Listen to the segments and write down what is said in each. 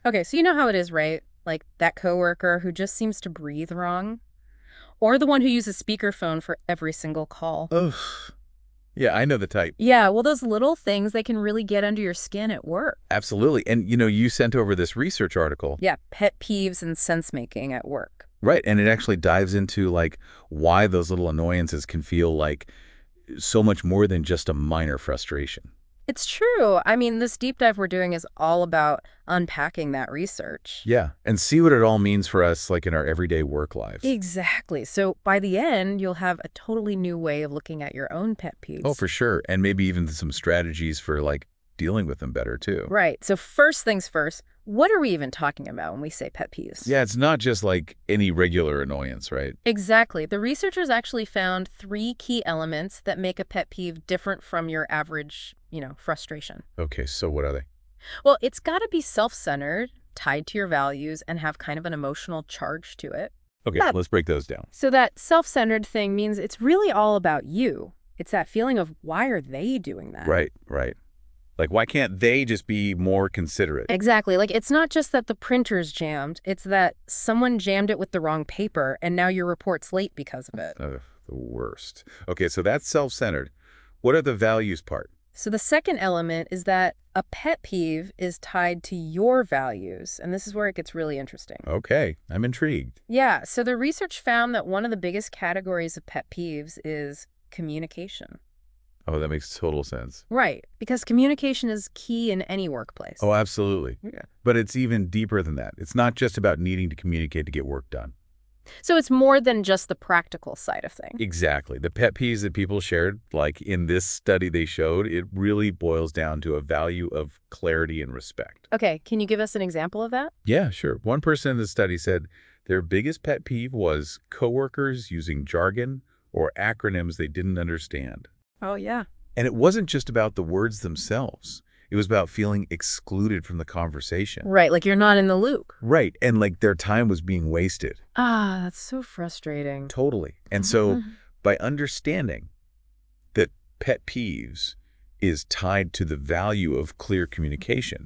Okay, so you know how it is, right? Like that coworker who just seems to breathe wrong, or the one who uses speakerphone for every single call. Ugh. Yeah, I know the type. Yeah, well, those little things, they can really get under your skin at work. Absolutely. And, you sent over this research article. Yeah, pet peeves and sense making at work. Right. And it actually dives into, like, why those little annoyances can feel like so much more than just a minor frustration. It's true. I mean, this deep dive we're doing is all about unpacking that research. Yeah. And see what it all means for us, like, in our everyday work lives. Exactly. So by the end, you'll have a totally new way of looking at your own pet Oh, peeves. for sure. And maybe even some strategies for, like, dealing with them better, too. Right. So first things first, what are we even talking about when we say pet peeves? Yeah, it's not just like any regular annoyance, right? Exactly. The researchers actually found three key elements that make a pet peeve different from your average, frustration. Okay, so what are they? Well, it's got to be self-centered, tied to your values, and have kind of an emotional charge to it. Okay, Yeah. let's break those down. So that self-centered thing means it's really all about you. It's that feeling of why are they doing that? Right, right. Like, why can't they just be more considerate? Exactly. Like, it's not just that the printer's jammed, it's that someone jammed it with the wrong paper and now your report's late because of it. The worst. Okay, so that's self-centered. What are the values part? So the second element is that a pet peeve is tied to your values, and this is where it gets really interesting. Okay, I'm intrigued. Yeah, so the research found that one of the biggest categories of pet peeves is communication. Oh, that makes total sense. Right, because communication is key in any workplace. Oh, absolutely. Yeah. But it's even deeper than that. It's not just about needing to communicate to get work done. So it's more than just the practical side of things. Exactly. The pet peeves that people shared, like in this study they showed, it really boils down to a value of clarity and respect. Okay, can you give us an example of that? Yeah, sure. One person in the study said their biggest pet peeve was coworkers using jargon or acronyms they didn't understand. Oh, yeah. And it wasn't just about the words themselves. It was about feeling excluded from the conversation. Right, like you're not in the loop. Right. And like their time was being wasted. Ah, that's so frustrating. Totally. And so by understanding that pet peeves is tied to the value of clear communication,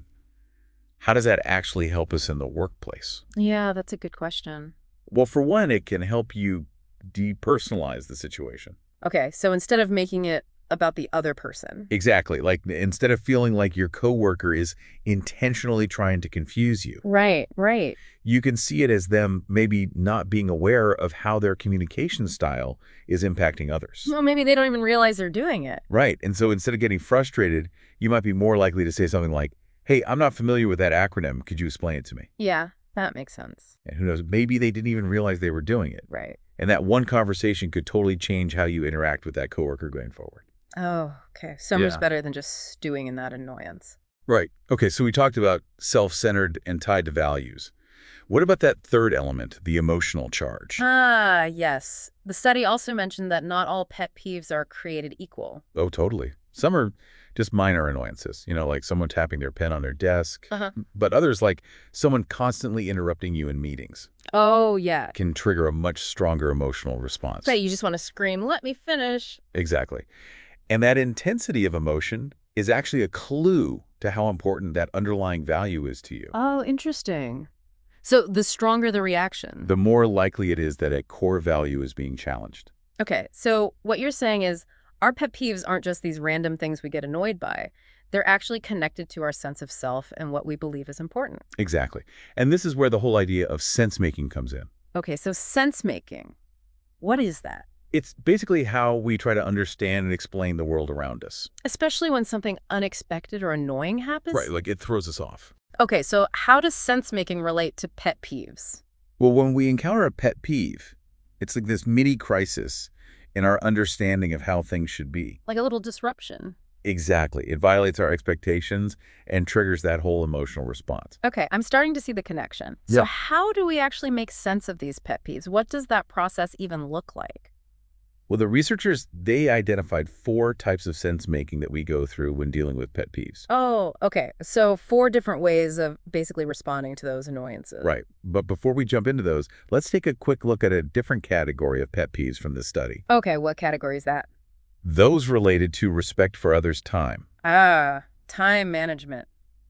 how does that actually help us in the workplace? Yeah, that's a good question. Well, for one, it can help you depersonalize the situation. Okay, so instead of making it about the other person. Exactly. Like instead of feeling like your coworker is intentionally trying to confuse you, Right, right. you can see it as them maybe not being aware of how their communication style is impacting others. Well, maybe they don't even realize they're doing it. Right. And so instead of getting frustrated, you might be more likely to say something like, hey, I'm not familiar with that acronym. Could you explain it to me? Yeah, that makes sense. And who knows, maybe they didn't even realize they were doing it. Right. And that one conversation could totally change how you interact with that coworker going forward. Oh, okay. So much Yeah. better than just stewing in that annoyance. Right. Okay, so we talked about self-centered and tied to values. What about that third element, the emotional charge? Ah, yes. The study also mentioned that not all pet peeves are created equal. Oh, totally. Some are just minor annoyances, like someone tapping their pen on their desk. Uh-huh. But others, like someone constantly interrupting you in meetings, Oh, yeah. can trigger a much stronger emotional response. But you just want to scream, let me finish. Exactly. And that intensity of emotion is actually a clue to how important that underlying value is to you. Oh, interesting. So the stronger the reaction. The more likely it is that a core value is being challenged. Okay, so what you're saying is our pet peeves aren't just these random things we get annoyed by. They're actually connected to our sense of self and what we believe is important. Exactly. And this is where the whole idea of sense-making comes in. Okay, so sense making. What is that? It's basically how we try to understand and explain the world around us. Especially when something unexpected or annoying happens? Right, like it throws us off. Okay, so how does sense making relate to pet peeves? Well, when we encounter a pet peeve, it's like this mini crisis in our understanding of how things should be. Like a little disruption. Exactly. It violates our expectations and triggers that whole emotional response. Okay, I'm starting to see the connection. So Yeah. how do we actually make sense of these pet peeves? What does that process even look like? Well, the researchers, they identified 4 types of sense-making that we go through when dealing with pet peeves. Oh, okay. So 4 different ways of basically responding to those annoyances. Right. But before we jump into those, let's take a quick look at a different category of pet peeves from this study. Okay, what category is that? Those related to respect for others' time. Ah, time management.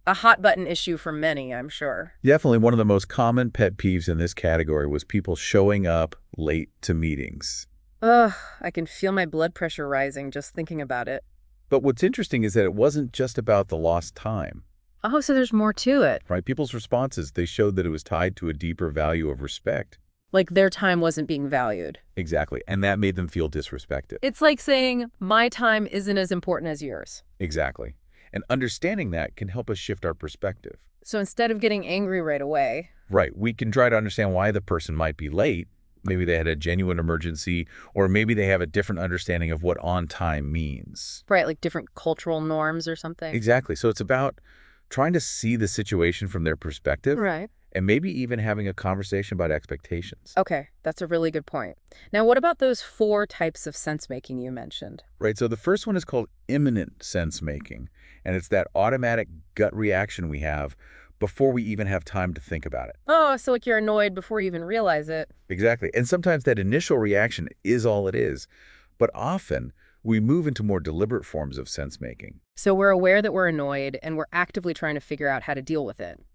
A hot button issue for many, I'm sure. Definitely one of the most common pet peeves in this category was people showing up late to meetings. Ugh, I can feel my blood pressure rising just thinking about it. But what's interesting is that it wasn't just about the lost time, Oh, so there's more to it. right? People's responses, they showed that it was tied to a deeper value of respect. Like their time wasn't being valued. Exactly. And that made them feel disrespected. It's like saying, my time isn't as important as yours. Exactly. And understanding that can help us shift our perspective. So instead of getting angry right away, Right. We can try to understand why the person might be late. Maybe they had a genuine emergency, or maybe they have a different understanding of what on time means. right, like different cultural norms or something. Exactly. So it's about trying to see the situation from their perspective Right. and maybe even having a conversation about expectations. Okay, that's a really good point. Now, what about those 4 types of sense-making you mentioned? Right. So the first one is called imminent sense making, and it's that automatic gut reaction we have before we even have time to think about it. Oh, so like you're annoyed before you even realize it. Exactly. And sometimes that initial reaction is all it is, but often we move into more deliberate forms of sense making. So we're aware that we're annoyed and we're actively trying to figure out how to deal with it.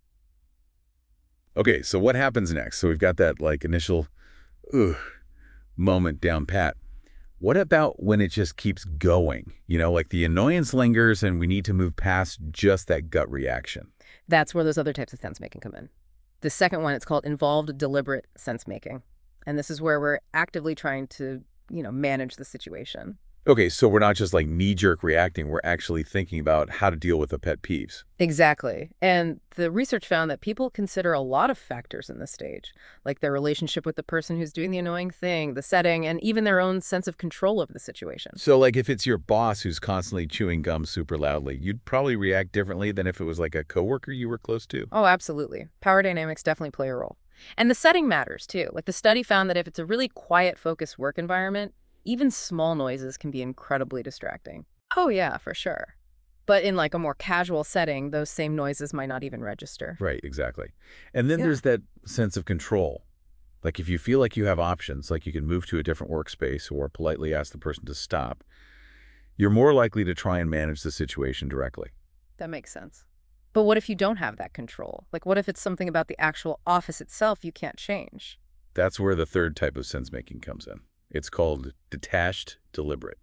Okay, so what happens next? So we've got that like initial ugh moment down pat. What about when it just keeps going? You know, like the annoyance lingers and we need to move past just that gut reaction. That's where those other types of sense-making come in. The second one, it's called involved deliberate sense-making. And this is where we're actively trying to, manage the situation. Okay, so we're not just like knee-jerk reacting, we're actually thinking about how to deal with the pet peeves. Exactly. And the research found that people consider a lot of factors in this stage, like their relationship with the person who's doing the annoying thing, the setting, and even their own sense of control of the situation. So like if it's your boss who's constantly chewing gum super loudly, you'd probably react differently than if it was like a coworker you were close to. Oh, absolutely. Power dynamics definitely play a role. And the setting matters too. Like the study found that if it's a really quiet, focused work environment, even small noises can be incredibly distracting. Oh yeah, for sure. But in like a more casual setting, those same noises might not even register. Right, exactly. And then Yeah. there's that sense of control. Like if you feel like you have options, like you can move to a different workspace or politely ask the person to stop, you're more likely to try and manage the situation directly. That makes sense. But what if you don't have that control? Like what if it's something about the actual office itself you can't change? That's where the third type of sense-making comes in. It's called detached deliberate.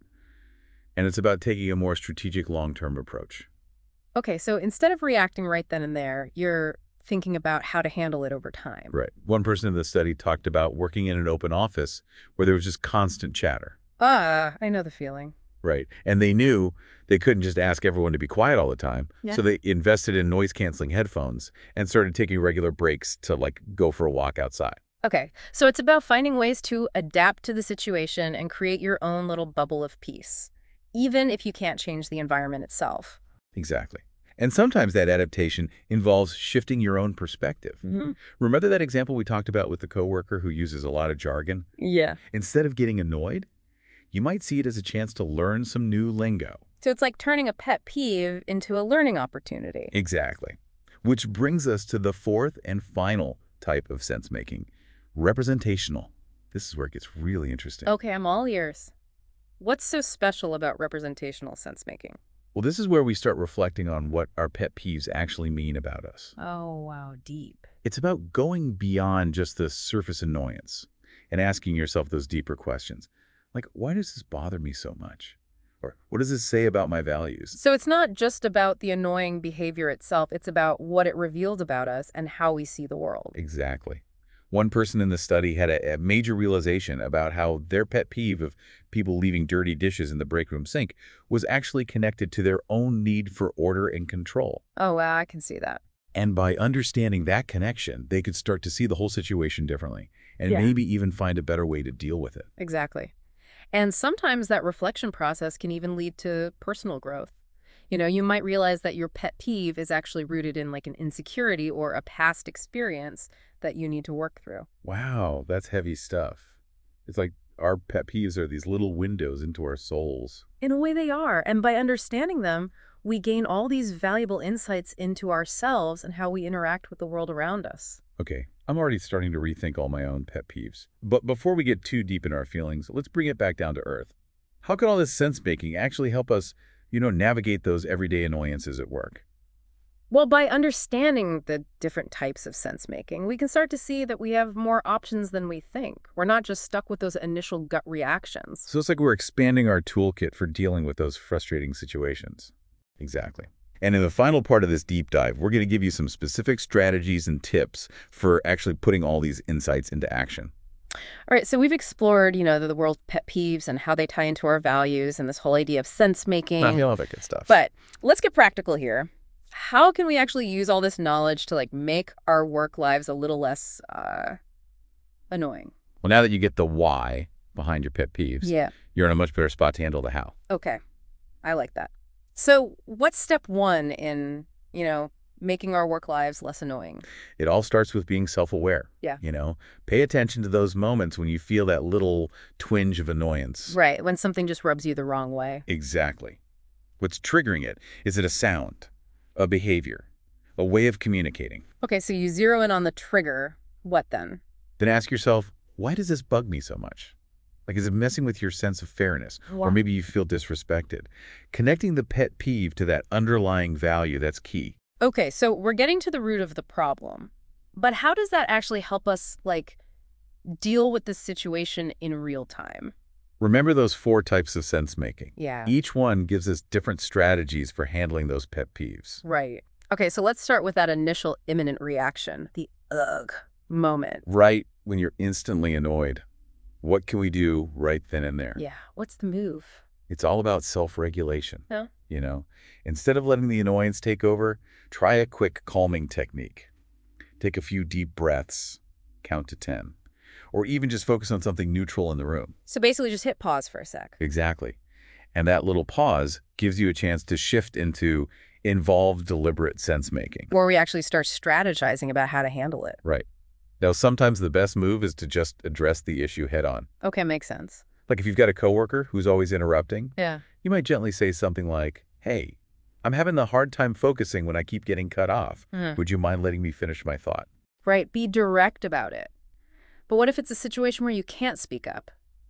And it's about taking a more strategic long-term approach. Okay, so instead of reacting right then and there, you're thinking about how to handle it over time. Right. One person in the study talked about working in an open office where there was just constant chatter. Ah, I know the feeling. Right. And they knew they couldn't just ask everyone to be quiet all the time. Yeah. So they invested in noise-canceling headphones and started taking regular breaks to like go for a walk outside. Okay, so it's about finding ways to adapt to the situation and create your own little bubble of peace, even if you can't change the environment itself. Exactly. And sometimes that adaptation involves shifting your own perspective. Remember that example we talked about with the coworker who uses a lot of jargon? Yeah. Instead of getting annoyed, you might see it as a chance to learn some new lingo. So it's like turning a pet peeve into a learning opportunity. Exactly. Which brings us to the fourth and final type of sense-making, representational. This is where it gets really interesting. Okay, I'm all ears. What's so special about representational sense-making? Well, this is where we start reflecting on what our pet peeves actually mean about us. Oh, wow, deep. It's about going beyond just the surface annoyance and asking yourself those deeper questions. Like, why does this bother me so much? Or what does this say about my values? So it's not just about the annoying behavior itself, it's about what it reveals about us and how we see the world. Exactly. One person in the study had a major realization about how their pet peeve of people leaving dirty dishes in the break room sink was actually connected to their own need for order and control. Oh, wow, I can see that. And by understanding that connection, they could start to see the whole situation differently and Yeah. maybe even find a better way to deal with it. Exactly. And sometimes that reflection process can even lead to personal growth. You might realize that your pet peeve is actually rooted in like an insecurity or a past experience that you need to work through. Wow, that's heavy stuff. It's like our pet peeves are these little windows into our souls. In a way they are. And by understanding them, we gain all these valuable insights into ourselves and how we interact with the world around us. Okay, I'm already starting to rethink all my own pet peeves. But before we get too deep in our feelings, let's bring it back down to earth. How can all this sense-making actually help us, navigate those everyday annoyances at work? Well, by understanding the different types of sense making, we can start to see that we have more options than we think. We're not just stuck with those initial gut reactions. So it's like we're expanding our toolkit for dealing with those frustrating situations. Exactly. And in the final part of this deep dive, we're going to give you some specific strategies and tips for actually putting all these insights into action. All right, so we've explored, the world's pet peeves and how they tie into our values and this whole idea of sense making. All that good stuff. But let's get practical here. How can we actually use all this knowledge to make our work lives a little less annoying? Well, now that you get the why behind your pet peeves, you're in a much better spot to handle the how. Okay, I like that. So what's step one in, making our work lives less annoying? It all starts with being self-aware. Yeah. Pay attention to those moments when you feel that little twinge of annoyance. Right, when something just rubs you the wrong way. Exactly. What's triggering it? Is it a sound, a behavior, a way of communicating? Okay, so you zero in on the trigger. What then? Then ask yourself, why does this bug me so much? Is it messing with your sense of fairness? Or maybe you feel disrespected. Connecting the pet peeve to that underlying value, that's key. Okay, so we're getting to the root of the problem. But how does that actually help us, deal with this situation in real time? Remember those 4 types of sense-making. Yeah. Each one gives us different strategies for handling those pet peeves. Right. Okay, so let's start with that initial imminent reaction, the ugh moment. Right when you're instantly annoyed. What can we do right then and there? Yeah, what's the move? It's all about self-regulation. Yeah. Instead of letting the annoyance take over, try a quick calming technique. Take a few deep breaths, count to 10, or even just focus on something neutral in the room. So basically just hit pause for a sec. Exactly. And that little pause gives you a chance to shift into involved, deliberate sense-making. Where we actually start strategizing about how to handle it. Right. Now, sometimes the best move is to just address the issue head on. Okay, makes sense. Like if you've got a coworker who's always interrupting, Yeah. you might gently say something like, hey, I'm having a hard time focusing when I keep getting cut off. Would you mind letting me finish my thought? Right, be direct about it. But what if it's a situation where you can't speak up?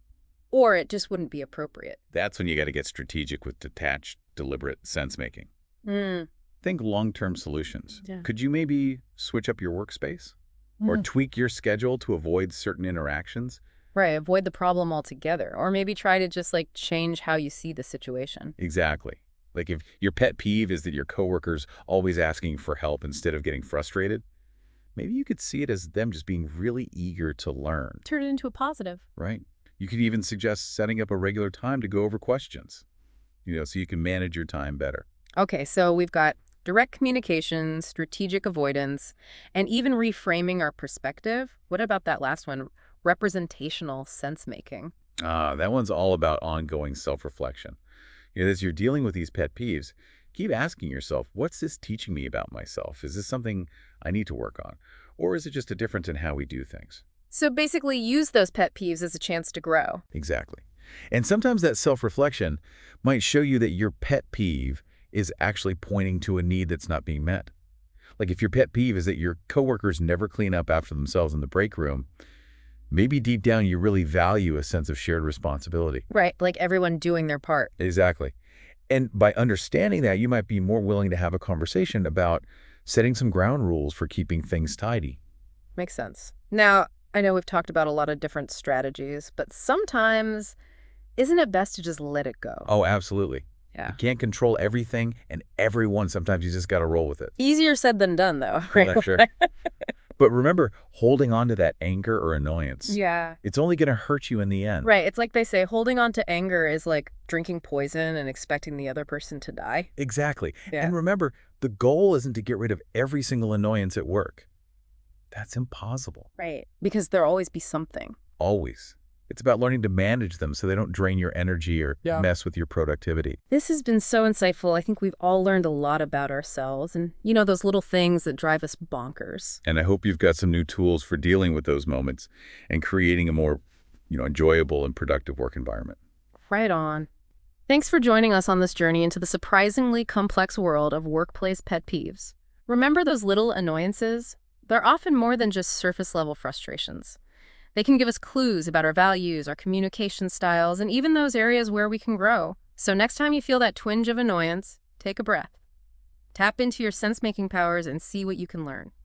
Or it just wouldn't be appropriate? That's when you got to get strategic with detached, deliberate sense-making. Mm. Think long-term solutions. Yeah. Could you maybe switch up your workspace? Or tweak your schedule to avoid certain interactions? Right, avoid the problem altogether. Or maybe try to just change how you see the situation. Exactly. Like if your pet peeve is that your coworker's always asking for help instead of getting frustrated, maybe you could see it as them just being really eager to learn. Turn it into a positive. Right. You could even suggest setting up a regular time to go over questions, so you can manage your time better. Okay, so we've got direct communication, strategic avoidance, and even reframing our perspective. What about that last one? Representational sense-making. That one's all about ongoing self-reflection. As you're dealing with these pet peeves, keep asking yourself, what's this teaching me about myself? Is this something I need to work on? Or is it just a difference in how we do things? So basically use those pet peeves as a chance to grow. Exactly. And sometimes that self-reflection might show you that your pet peeve is actually pointing to a need that's not being met. Like if your pet peeve is that your coworkers never clean up after themselves in the break room, maybe deep down you really value a sense of shared responsibility. Right, like everyone doing their part. Exactly. And by understanding that, you might be more willing to have a conversation about setting some ground rules for keeping things tidy. Makes sense. Now, I know we've talked about a lot of different strategies, but sometimes isn't it best to just let it go? Oh, absolutely. Yeah. You can't control everything and everyone. Sometimes you just got to roll with it. Easier said than done, though. Right? Yeah, sure. But remember, holding on to that anger or annoyance, Yeah. it's only going to hurt you in the end. Right. It's like they say, holding on to anger is like drinking poison and expecting the other person to die. Exactly. Yeah. And remember, the goal isn't to get rid of every single annoyance at work. That's impossible. Right. Because there'll always be something. Always. It's about learning to manage them so they don't drain your energy or mess with your productivity. This has been so insightful. I think we've all learned a lot about ourselves and, those little things that drive us bonkers. And I hope you've got some new tools for dealing with those moments and creating a more, enjoyable and productive work environment. Right on. Thanks for joining us on this journey into the surprisingly complex world of workplace pet peeves. Remember those little annoyances? They're often more than just surface-level frustrations. They can give us clues about our values, our communication styles, and even those areas where we can grow. So next time you feel that twinge of annoyance, take a breath. Tap into your sense-making powers and see what you can learn.